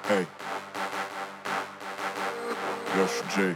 Эй, Леша Джей,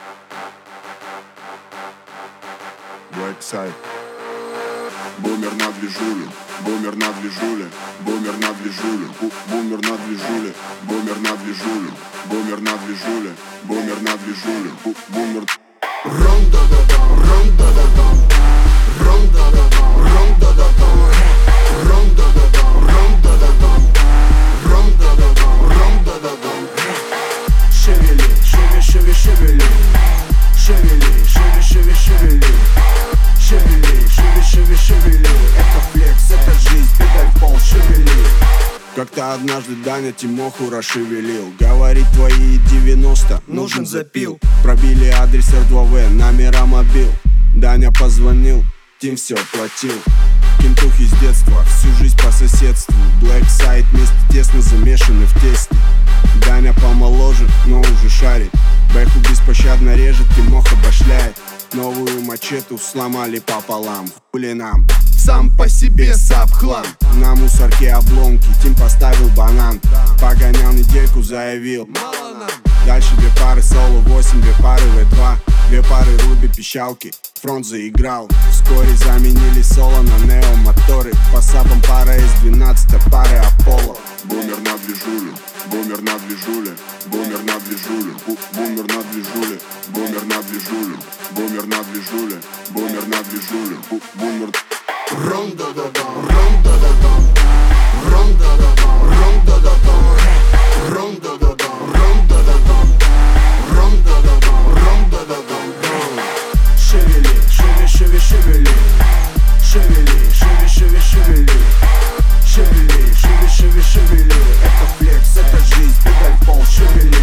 Blackside. Бумер на движуле, бумер на движуле, бумер на движуле, бумер на движуле, бумер на движуле, бумер на движуле, бумер на движуле, бумер. Ром-да-да-дам, ром-да-да-дам, ром-да-да-дам, ром-да-да-дам, ром-да-да-дам, ром-да-да-дам, ром-да-да-дам, ром-да-да-дам. Шевели, шевели, шевели, шевели, шевели, шевели, шевели, шевели, шевели, шевели, шевели. Это флекс, это жизнь, педаль в пол, шевели. Как-то однажды Даня Тимоху расшевелил. Говорит, твои 90 Нужен запил. Пробили адрес R2V, номера мобил. Даня позвонил, Тим все платил. Кентухи с детства, всю жизнь по соседству. Blackside вместе тесно замешаны в тесте. Даня помоложе, но уже шарит. Бэху беспощадно режет, Тимоха башляет. Новую мачету сломали пополам. Хули нам, сам по себе саб-хлам. На мусорке обломки, Тим поставил банан. Погонял недельку, заявил: Мало нам. дальше 2 пары соло 8, 2 пары V2, 2 пары руби пищалки. Фронт заиграл, вскоре заменили соло на нео моторы. По сабам пара S12, пары Аполло. Бумер на движуле, бумер на движуле, бумер на движуле, бумер на движуле, бумер на движуле, бумер на движуле, бумер на движуле, бумер. Ром-да-да-дам, ром-да-да-дам, ром-да-да-дам, ром-да-да-дам, ром-да-да-дам, ром-да-да-дам, ром-да-да-дам, ром-да-да-дам. Шевели, шевели, шевели, шевели, шевели, шевели, шевели, шевели, шевели, шевели, шевели, шевели. Это флекс, это жизнь, педаль в пол, шевели.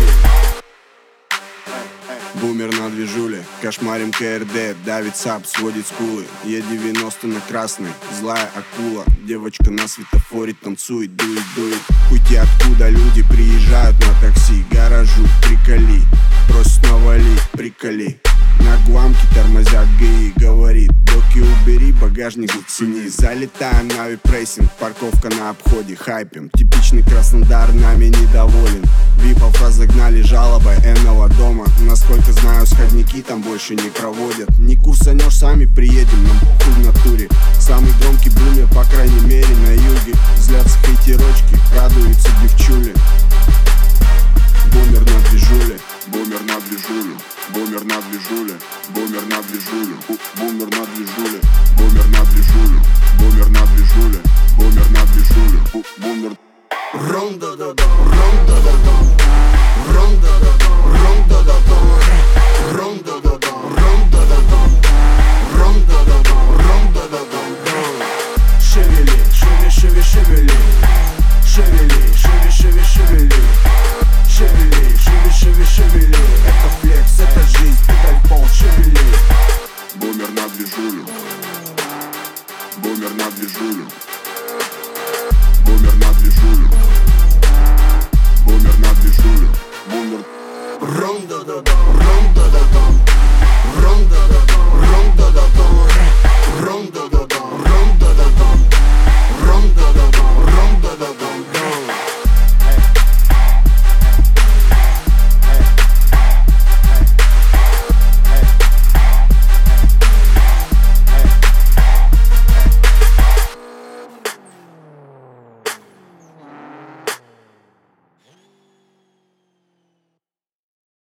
Бумер на движуле, кошмарим КРД, давит саб, сводит скулы. Е90 на красный, злая акула. Девочка на светофоре танцует, дует, дует. Пути откуда люди приезжают на такси. Гаражу, приколи, просят навали, приколи. На гуамке тормозят ГИ, говорит: доки убери, багажник зацени. Залетаем на випрессинг, парковка на обходе, хайпим. Типичный Краснодар нами недоволен. Випов разогнали жалобой энного дома. Насколько знаю, сходники там больше не проводят. Не курсанешь, сами приедем, нам похуй в натуре. Самый громкий бумер, по крайней мере, на юге. Взлятся хейтерочки, радуются девчули. Бумер на движуле, Бумер на движуле, бумер на движуле, бумер на движуле, бумер на движуле, бумер на движуле, бумер на движуле, бумер на движуле, бумер. Ром-да-да-дам, ром-да-да-дам, ром-да-да-дам, ром-да-да-дам, ром-да-да-дам.